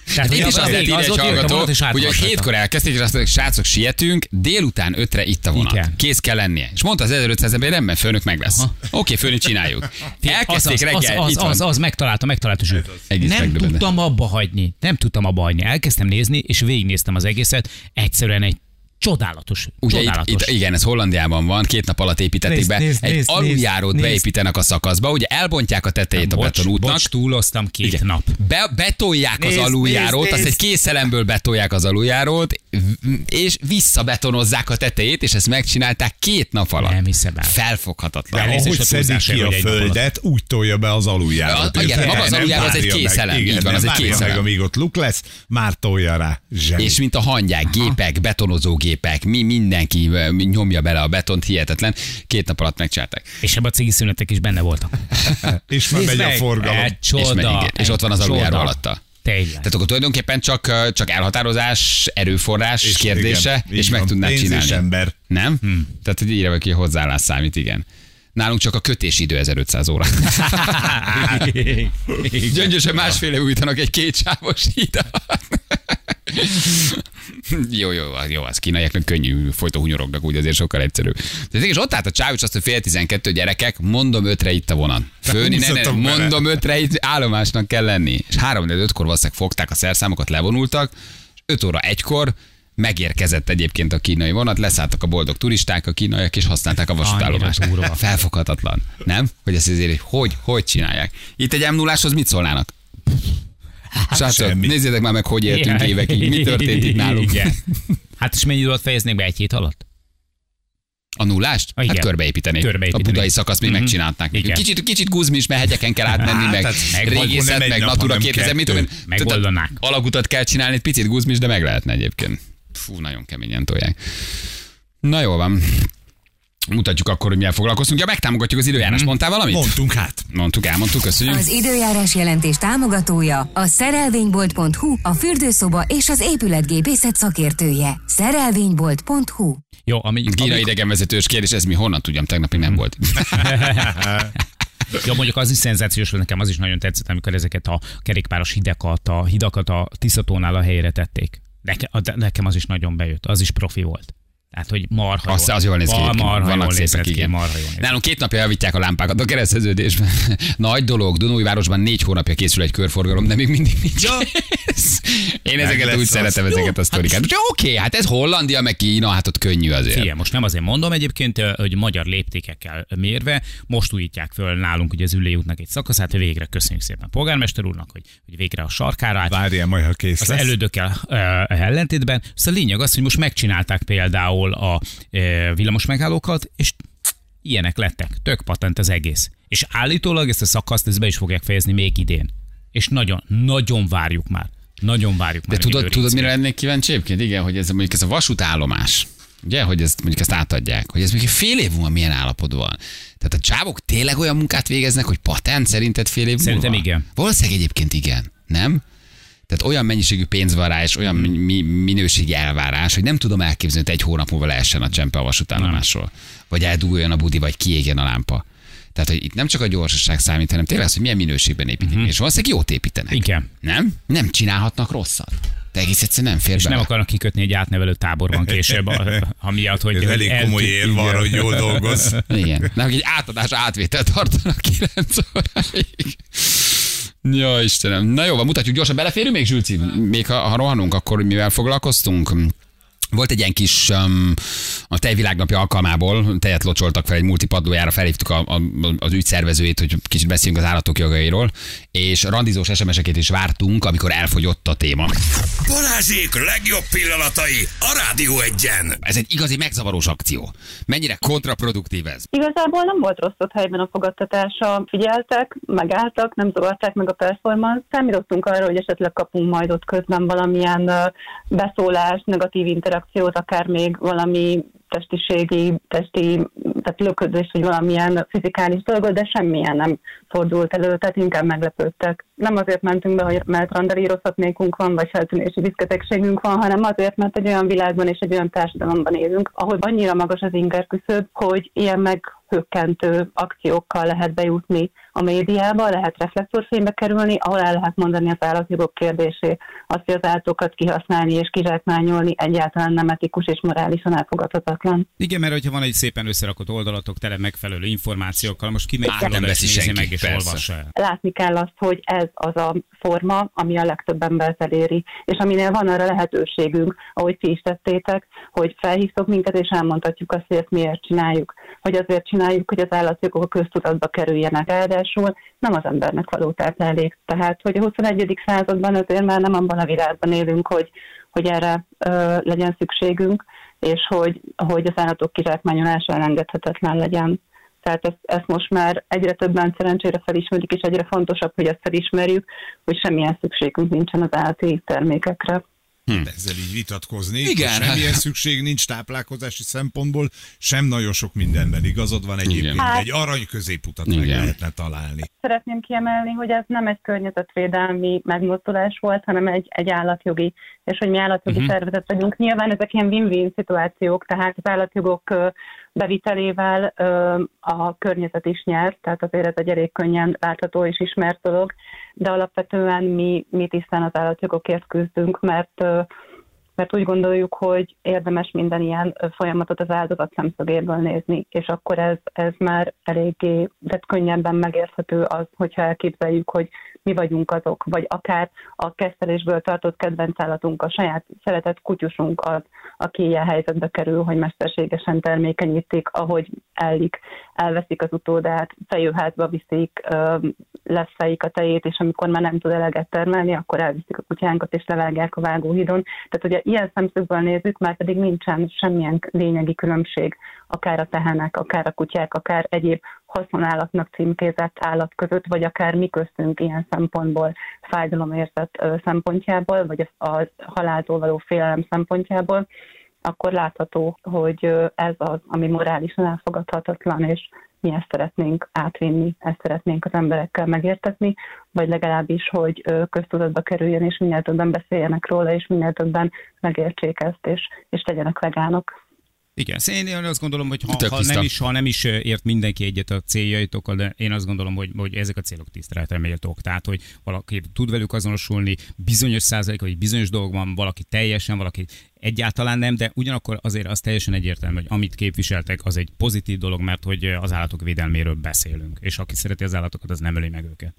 Tehát, Itt is az azt ég, írja az egy ott jött a hallgató, vonat, és hogy átment hétkor elkezdték, és azt mondják, srácok, sietünk, délután ötre itt a vonat. Igen. Kész kell lennie. És mondta az ezerötszáz ember, nem, mert főnök meg lesz. Oké, főnök, csináljuk. Elkezdték az, az, reggel, az, itt az, van. az, az, megtalálta, megtalálta zsűr. Egész Nem megdöbbentő. tudtam abba hagyni. Nem tudtam abba hagyni. Elkezdtem nézni, és végignéztem az egészet. Egyszerűen egy csodálatos. Ugye itt, csodálatos. itt, igen, ez Hollandiában van, két nap alatt építették Nézd, be. nézd, egy nézd, aluljárót nézd, beépítenek a szakaszba, ugye elbontják a tetejét a bocs, betonútnak. bocs, túloztam két Igen. nap. Be, betolják az Nézd, aluljárót, nézd, azt nézd. egy készelemből betolják az aluljárót, és visszabetonozzák a tetejét, és ezt megcsinálták két nap alatt. Nem hiszem el. Felfoghatatlan. De Elnézést Ahogy a szedik túlzásért, ki a hogy egy nap földet, úgy tolja be az aluljárót. A- igen, Érted? maga az Nem aluljáró az egy várja meg. készelem, Igen, így van, az nem egy várja készelem. meg, amíg ott luk lesz, már tolja rá. Zseni. És mint a hangyák, gépek, betonozógépek, mi mindenki ö, nyomja bele a betont, hihetetlen. Két nap alatt megcsinálták. És ebben a cigi szünetek is benne voltak. És már Nézd megy a meg, forgalom. egy És, csoda, megy, igen. és ott van az egy aluljáró csoda. alatta. Tényleg. Tehát akkor tulajdonképpen csak, ö, csak elhatározás, erőforrás És kérdése, igen, és így meg van. tudnád Pénz és csinálni. ember. Nem? Hmm. Tehát, hogy írja ki, hozzáállás számít, igen. Nálunk csak a kötési idő ezerötszáz óra. Gyöngyösen másfél év újítanak egy kétsávos hidat. Jó, jó, jó, az kínaiaknak könnyű, folyton hunyorognak, úgy azért sokkal egyszerűbb. De és ott állt a csáv, és azt, hogy fél tizenkettő gyerekek, mondom ötre itt a vonat. Főni, ne, ne, húzzatok bele. mondom ötre itt állomásnak kell lenni. És három de ötkor valószínűleg fogták a szerszámokat, levonultak, és öt óra egykor megérkezett egyébként a kínai vonat, leszálltak a boldog turisták, a kínaiak, és használták a vasútállomást. Annyira durva. Felfoghatatlan. Nem? Hogy ezt azért, hogy hogy, hogy csinálják. Itt egy em nulláshoz mit szólnának? Srácok, semmi. nézzétek már meg, hogy éltünk Igen. évekig. Mi történt itt nálunk? Igen. Hát és mennyi időt fejeznék be egy hét alatt? A nullást? Igen. Hát körbeépítenék. Körbeépítenék. A budai szakasz még Mhm. megcsinálták. Igen. Kicsit, kicsit guzmis, mert hegyeken kell átmenni, Hát, meg hát régészet, nem egy meg nap, Natura hanem kétezer, mit tudom én. kettő. Megoldanák. Tehát alagutat kell csinálni, egy picit guzmis, de meg lehetne egyébként. Fú, nagyon keményen tolják. Na jól van. Mutatjuk akkor, hogy milyen foglalkoztunk. Ja, megtámogatjuk az időjárás. Mondtál valamit? Mondtunk hát. Mondtuk, elmondtuk, köszönjük. Az időjárás jelentés támogatója a szerelvénybolt pont hu, a fürdőszoba és az épületgépészet szakértője. szerelvénybolt pont hu. Jó, ami, Kína ami, idegenvezetős kérdés, ez mi honnan tudjam, tegnap még nem volt. jó, mondjuk az is szenzációs volt, nekem az is nagyon tetszett, amikor ezeket a kerékpáros hidakat, a hidakat a Tiszatónál a helyére tették. Nekem, nekem az is nagyon bejött, az is profi volt. Tehát, hogy marha Az, jól. az jól néz ki. Mar- egyébként. Marha Vannak jól szépek, nézett ki, igen. marha jól nézett ki. Nálunk két napja javítják a lámpákat a kereszteződésben. Nagy dolog, Dunói-városban négy hónapja készül egy körforgalom, de még mindig nincs. Ja. kész. Én ezeket lesz úgy az. szeretem, Jó, ezeket a sztorikát. Hát, oké, hát ez Hollandia, meg Kína, hát ott könnyű azért. Figyelj, most nem azért mondom egyébként, hogy magyar léptékekkel mérve, most újítják föl nálunk ugye az Üllői útnak egy szakaszát, hogy végre köszönjük szépen a polgármester úrnak, hogy, hogy végre a sarkára állt. Várjál majd, ha kész Az lesz. elődökkel uh, ellentétben. Szóval a lényeg az, hogy most megcsinálták például a uh, villamos megállókat, és ilyenek lettek. Tök patent az egész. És állítólag ezt a szakaszt ezt be is fogják fejezni még idén. És nagyon, nagyon várjuk már. Nagyon várjuk De már. tudod, hogy tudod, őrincé. mire lennék kíváncsi egyébként? Igen, hogy ez mondjuk ez a vasútállomás, ugye, hogy ezt mondjuk ezt átadják, hogy ez mondjuk fél év múlva milyen állapotban van. Tehát a csávok tényleg olyan munkát végeznek, hogy patent szerinted fél év Szerintem múlva? igen. Valószínűleg egyébként igen, nem? Tehát olyan mennyiségű pénz van rá, és olyan mi- minőségi elvárás, hogy nem tudom elképzelni, hogy egy hónap múlva leessen a csempe a vasútállomásról. Vagy elduguljon a budi, vagy kiégjen a lámpa. Tehát, hogy itt nem csak a gyorsaság számít, hanem tényleg az, hogy milyen minőségben építik. Uh-huh. És valószínűleg jót építenek. Igen. Nem? Nem csinálhatnak rosszat. De egész egyszerűen nem fér És bele. nem akarnak kikötni egy átnevelő táborban később, a- amiatt, hogy Ez hogy elég komoly eltű- érv arra, hogy jól dolgoz. Igen. Nem, hogy egy átadás átvétel tartanak kilenc óráig. Ja, Istenem. Na jó, van, mutatjuk gyorsan. Beleférünk még, Zsülci? Még ha, ha rohanunk, akkor mivel foglalkoztunk? Volt egy ilyen kis um, a Tejvilágnapja alkalmából, tejet locsoltak fel egy multipadlójára, felhívtuk a, a, az ügyszervezőjét, hogy kicsit beszéljünk az állatok jogairól, és randizós es em eseket is vártunk, amikor elfogyott a téma. Balázsék legjobb pillanatai a Rádió Egyen. Ez egy igazi megzavarós akció. Mennyire kontraproduktív ez? Igazából nem volt rossz ott helyben a fogadtatása. Figyeltek, megálltak, nem zavarták meg a performance. Számítottunk arra, hogy esetleg kapunk majd ott közben valamilyen uh, beszólást, negatív interakciót, akár még valami testiségi, testi, tehát löködés, vagy valamilyen fizikális dolgot, de semmilyen nem fordult elő, tehát inkább meglepődtek. Nem azért mentünk be, hogy mert randalírozhatnékunk van, vagy feltűnési diszketegségünk van, hanem azért, mert egy olyan világban és egy olyan társadalomban élünk, ahol annyira magas az inger küszöb, hogy ilyen meg hökkentő akciókkal lehet bejutni a médiába, lehet reflektorfénybe kerülni, ahol el lehet mondani az állatjogok kérdését, azt, hogy az állatokat kihasználni és kizsákmányolni egyáltalán nem etikus és morálisan elfogadhatatlan. Igen, mert hogyha van egy szépen összerakott oldalatok tele megfelelő információkkal, most ki megy Át nem veszi nézi senki, meg és persze. olvassa el. Látni kell azt, hogy ez az a forma, ami a legtöbb embert eléri, és aminél van arra lehetőségünk, ahogy ti is tettétek, hogy felhívtok minket, és elmondhatjuk azt, hogy ezt miért csináljuk. Hogy azért csináljuk, hogy az állatjogok a köztudatba kerüljenek. Ráadásul nem az embernek való táplálék. Tehát, hogy a huszonegyedik században azért már nem abban a világban élünk, hogy, hogy erre ö, legyen szükségünk, és hogy, hogy az állatok kizsákmányolása elengedhetetlen legyen. Tehát ezt, ezt most már egyre többen szerencsére felismerik, és egyre fontosabb, hogy ezt felismerjük, hogy semmilyen szükségünk nincsen az állati termékekre. Hm. Ezzel így vitatkozni. Igen. Semmilyen szükség nincs táplálkozási szempontból, sem nagyon sok mindenben. Igazad van egyébként, Igen. egy arany középutat meg Igen. lehetne találni. Szeretném kiemelni, hogy ez nem egy környezetvédelmi megmozdulás volt, hanem egy, egy állatjogi, és hogy mi állatjogi uh-huh. szervezet vagyunk. Nyilván ezek ilyen win-win szituációk, tehát az állatjogok ö, bevitelével ö, a környezet is nyer, tehát azért ez egy elég könnyen látható és ismert dolog, de alapvetően mi, mi tisztán az állatjogokért küzdünk, mert ö, mert úgy gondoljuk, hogy érdemes minden ilyen folyamatot az áldozat szemszögéből nézni, és akkor ez, ez már eléggé, de könnyebben megérthető az, hogyha elképzeljük, hogy mi vagyunk azok, vagy akár a kesztelésből tartott kedvenc állatunk, a saját szeretett kutyusunk az, aki ilyen helyzetbe kerül, hogy mesterségesen termékenyítik, ahogy ellik, elveszik az utódát, fejőházba viszik, leszfejik a tejét, és amikor már nem tud eleget termelni, akkor elviszik a kutyánkat, és levágják a vágóhídon. Tehát ugye ilyen szemszögből nézzük, már pedig nincsen semmilyen lényegi különbség, akár a tehenek, akár a kutyák, akár egyéb haszonállatnak címkézett állat között, vagy akár mi köztünk ilyen szempontból, fájdalomérzet szempontjából, vagy a haláltól való félelem szempontjából, akkor látható, hogy ez az, ami morálisan elfogadhatatlan, és mi ezt szeretnénk átvinni, ezt szeretnénk az emberekkel megértetni, vagy legalábbis, hogy köztudatba kerüljön, és minél többen beszéljenek róla, és minél többen megértsék ezt, és, és legyenek vegánok. Igen, én azt gondolom, hogy ha, ha, nem is, ha nem is ért mindenki egyet a céljaitokkal, de én azt gondolom, hogy, hogy ezek a célok tiszteletre méltók. Tehát, hogy valaki tud velük azonosulni, bizonyos százalék, vagy bizonyos dolgokban valaki teljesen, valaki egyáltalán nem, de ugyanakkor azért az teljesen egyértelmű, hogy amit képviseltek, az egy pozitív dolog, mert hogy az állatok védelméről beszélünk. És aki szereti az állatokat, az nem öli meg őket.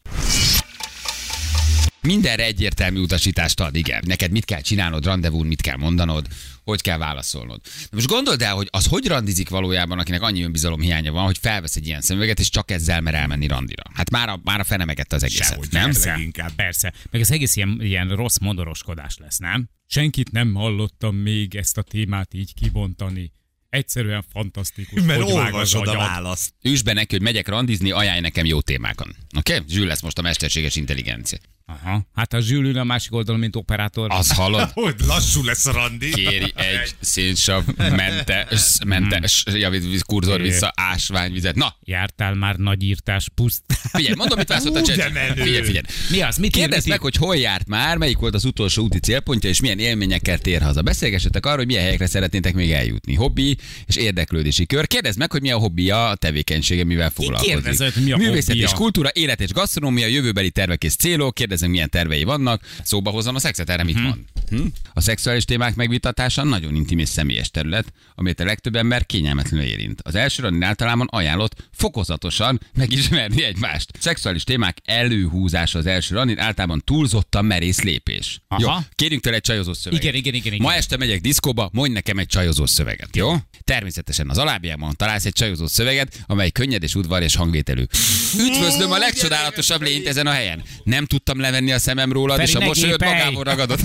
Mindenre egyértelmű utasítást ad, igen. Neked mit kell csinálnod, randevún, mit kell mondanod, hogy kell válaszolnod. De most gondold el, hogy az hogy randizik valójában, akinek annyi önbizalom hiánya van, hogy felvesz egy ilyen szemüveget, és csak ezzel mer elmenni randira. Hát már a, már a fene megette az egészet, Sehogy nem? persze. Inkább, persze. Meg az egész ilyen, ilyen rossz modoroskodás lesz, nem? Senkit nem hallottam még ezt a témát így kibontani. Egyszerűen fantasztikus. Mert hogy vág az olvasod a agyad. választ. Üsd be neki, hogy megyek randizni, ajánlj nekem jó témákon. Oké? Okay? Zsül lesz most a mesterséges intelligencia. Aha. Hát a Zsül ül a másik oldalon, mint operátor. Az hallod? Hogy lassú lesz a randi. Kéri egy szénsav, mentes, mentes, javít, kurzor vissza, ásványvizet. Na, Jártál már nagyírtás puszt. figyelj, mondom, mit válaszolt a Ú, de chat. menő. Figyelj, figyelj. Mi az? Mit Kérdezd ír- meg, hogy hol járt már, melyik volt az utolsó úti célpontja, és milyen élményekkel tér haza. Beszélgessetek arról, hogy milyen helyekre szeretnétek még eljutni. Hobbi és érdeklődési kör. Kérdezd meg, hogy mi a hobbija, a tevékenysége, mivel foglalkozik. kérdezed, hogy mi a Művészet hobbija? és kultúra, élet és gasztronómia, jövőbeli tervek és célok. Kérdezem, milyen tervei vannak. Szóba hozzam a szexet, erre mit mond? Hm? A szexuális témák megvitatása nagyon intim és személyes terület, amit a legtöbb ember kényelmetlenül érint. Az első randin általában ajánlott fokozatosan megismerni egymást. Szexuális témák előhúzása az első randin általában túlzottan merész lépés. Aha. Jó, kérjünk tőle egy csajozó szöveget. Igen, igen, igen, igen. Ma este megyek diszkóba, mondj nekem egy csajozó szöveget, jó? Természetesen az alábbiában találsz egy csajozó szöveget, amely könnyed és udvarias hangvételű. Üdvözlöm a legcsodálatosabb lényt ezen a helyen. Nem tudtam levenni a szemem rólad, Feri, és a ne mosolyod gépelj! magával ragadott.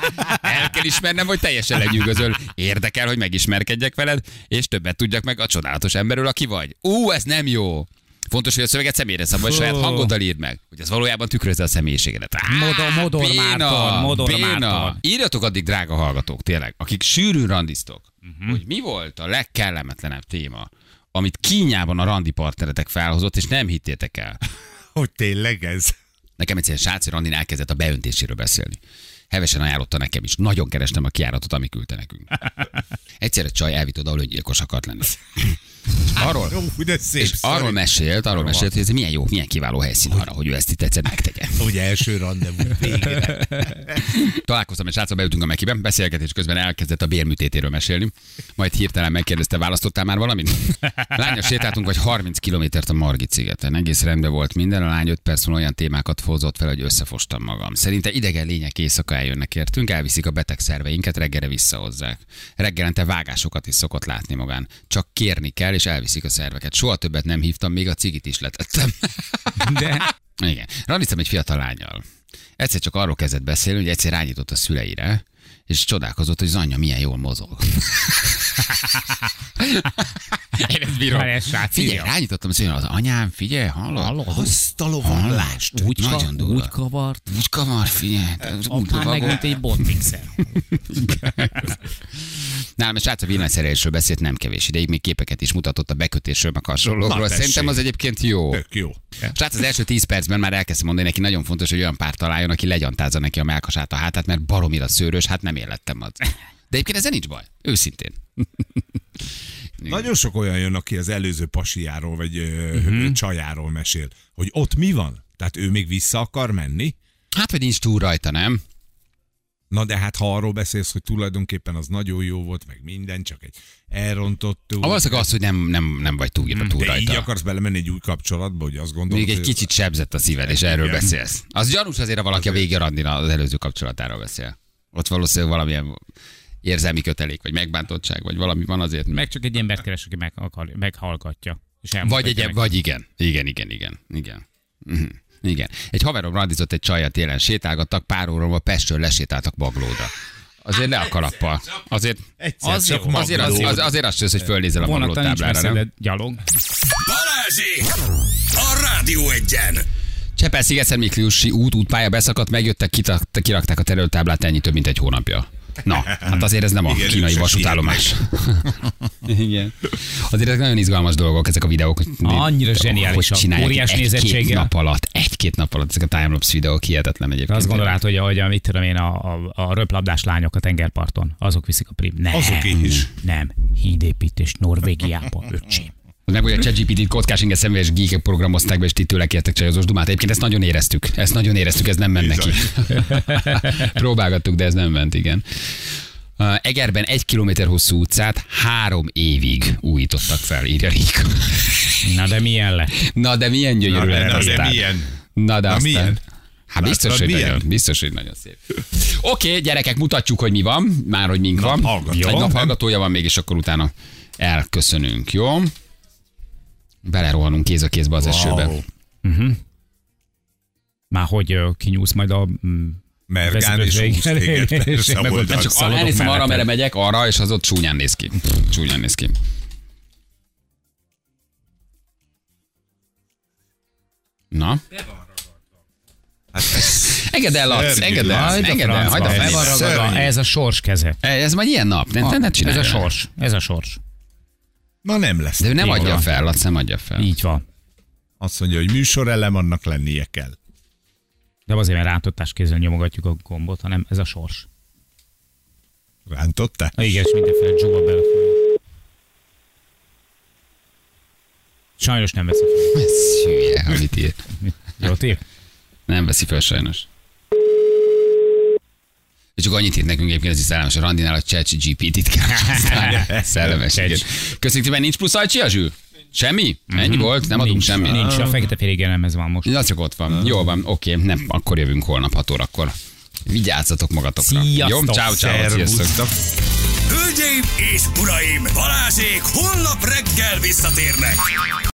El kell ismernem, hogy teljesen legyűgözöl. Érdekel, hogy megismerkedjek veled, és többet tudjak meg a csodálatos emberről, aki vagy. Ú, ez nem jó. Fontos, hogy a szöveget személyre szabva, saját hangoddal írd meg, hogy ez valójában tükrözze a személyiségedet. Modor- Modor béna, Márton, Modor béna. Márton. Írjatok addig, drága hallgatók, tényleg, akik sűrűn randiztok, uh-huh. hogy mi volt a legkellemetlenebb téma, amit kínjában a randi partneretek felhozott, és nem hittétek el. Hogy tényleg ez? Nekem egyszerűen sráci randin elkezdett a beöntéséről beszélni. Hevesen ajánlotta nekem is. Nagyon kerestem a kijáratot, ami küldte nekünk. Egyszer egy csaj elvitt oda, hogy gyilkos akart lenni. Arról, Ú, de szép és sztori. arról mesélt, arról mesélt, hogy ez milyen jó, milyen kiváló helyszín arra, hogy ő ezt itt egyszer megtegye. Ugye első randevú végre. Találkoztam egy sráccal, beültünk a Mekiben, beszélgetés közben elkezdett a bérműtétéről mesélni, majd hirtelen megkérdezte, választottál már valamit? Lányos sétáltunk vagy harminc kilométert a Margit szigeten. Egész rendben volt minden, a lány öt perc múlva olyan témákat hozott fel, hogy összefostam magam. Szerinte idegen lények éjszaka eljönnek értünk, elviszik a beteg szerveinket, reggelre visszahozzák. Reggelente vágásokat is szokott látni magán. Csak kérni kell, és elviszik a szerveket. Soha többet nem hívtam, még a cigit is letettem. De Igen. Randiztam egy fiatal lánnyal. Egyszer csak arról kezdett beszélni, hogy egyszer rányított a szüleire, és csodálkozott, hogy az anyja milyen jól mozog. Én ezt bírom. Már ez srác Figyelj, írja. rányítottam a szüleire, az anyám, figyelj, hallod? Hallod? Azt a lovallást. úgy, ka, Nagyon durva. úgy kavart, Úgy kavar, figyelj. Úgy apám meg lovagol. mint egy botmixer. Nálam egy srác a villanyszerelésről beszélt nem kevés ideig, még képeket is mutatott a bekötésről, meg hasonlókról. Na, tessék. Szerintem az egyébként jó. Tök jó. Srác az első tíz percben már elkezdte mondani neki, nagyon fontos, hogy olyan pár találjon, aki legyantázza neki a mellkasát, a hátát, mert baromira szőrös, hát nem élettem az. De egyébként ezzel nincs baj. Őszintén. Nagyon sok olyan jön, aki az előző pasiáról, vagy uh-huh. csajáról mesél, hogy ott mi van? Tehát ő még vissza akar menni? Hát, vagy nincs túl rajta, nem? Na de hát ha arról beszélsz, hogy tulajdonképpen az nagyon jó volt, meg minden, csak egy elrontottuk. A valószínűleg az, hogy nem, nem, nem vagy túl, túl De rajta. így akarsz belemenni egy új kapcsolatba, hogy azt gondolod, Még egy hogy- kicsit sebzett a szíved, és erről Igen. beszélsz. Az gyanús azért, ha valaki a végén randina az előző kapcsolatáról beszél. Ott valószínűleg valamilyen érzelmi kötelék, vagy megbántottság, vagy valami van azért. Meg csak egy embert keres, aki meg akar, meghallgatja. És elmutatja Vagy, egy, neki. vagy igen. Igen, igen, igen. Igen. Mhm. Igen. Egy haverom randizott egy csajjal télen, sétálgattak, pár óra múlva Pestről lesétáltak Maglódra. Azért le a kalappal. Azért, Egyszer Az csak jó. azért, az, Magló. az, azért azt jössz, hogy fölnézel a Magló Vonattal nincs táblára, messze, nem? de gyalog. Balázsék! A Rádió Egyen! Csepel-Sziget Miklósi út, útpálya beszakadt, megjöttek, kitak- kirakták a terelőtáblát, ennyi több, mint egy hónapja. Na, hát azért ez nem a Igen, kínai ők se vasútállomás. Igen. Azért ezek nagyon izgalmas dolgok, ezek a videók. hogy- Annyira hogy zseniálisak. csinálják Óriás egy-két nézettséggel. nap alatt, egy-két nap alatt, ezek a timelapse videók hihetetlen egyébként. Azt gondolod, hogy ahogy a, mit tudom én, a, a, a röplabdás lányok a tengerparton, azok viszik a prim. Nem, Azok is. nem. Hídépítés Norvégiába, öcsém. Meg hogy a ChatGPT-t kockás inge személyes geekek programozták be, és ti tőle kértek csajozós dumát. Egyébként ezt nagyon éreztük. Ezt nagyon éreztük, ez nem ment neki. Próbálgattuk, de ez nem ment, igen. Uh, Egerben egy kilométer hosszú utcát három évig újítottak fel, írja Rika. Na de milyen lett? Na de milyen gyönyörű Na, de- lett na, de aztán. milyen? Na de Na, aztán. milyen? Hát biztos, Láttad, hogy milyen? nagyon, biztos, hogy nagyon szép. Oké, okay, gyerekek, mutatjuk, hogy mi van, már hogy mink van. Naphallgató. Egy Jó. naphallgatója van még, és akkor utána elköszönünk, jó? Belerohanunk kéz a kézbe az Wow. esőbe. Már hogy ö, kinyúlsz majd a... mm, Mergán és vezetőség. húsz téged És persze meg ott oldalt. csak Csak szaladok elnézem arra, mellette. merre megyek, arra, és az ott csúnyán néz ki. Csúnyán néz ki. Na? Hát ez Engedd el, Laci, Szörnyű engedd el, dolog. engedd el, hagyd a Ez Le van fenébe. ragadva, szörnyű. ez a sors keze. Ez majd ilyen nap, ne, ne, ne Ez csinálj a vele. sors. Ez a sors. ma nem lesz. De ő nem Így adja van. fel, Laci, nem adja fel. Így van. Azt mondja, hogy műsorelem annak lennie kell. De azért, mert rántottás kézzel nyomogatjuk a gombot, hanem ez a sors. Rántottál? Na igen, és mindenféle dzsuba belefolyik. Sajnos nem veszi fel. Ez hülye, amit ír. Jót ír? Nem veszi fel sajnos. És csak annyit írt nekünk egyébként, ez is szellemes, a randinál a ChatGPT-t kell használni. Szellemes, igen. Köszönjük, hogy nincs plusz ajcsi a zsű? Semmi? Ennyi volt? Nem adunk Nincs, semmit? Nincs, a fekete férégelem ez van most. Na, csak ott van. Jó van, oké, nem, akkor jövünk holnap hat órakor. Vigyázzatok magatokra. Sziasztok, Jó, ciao, ciao, sziasztok. Szervusztok. Hölgyeim és uraim, Balázsék holnap reggel visszatérnek!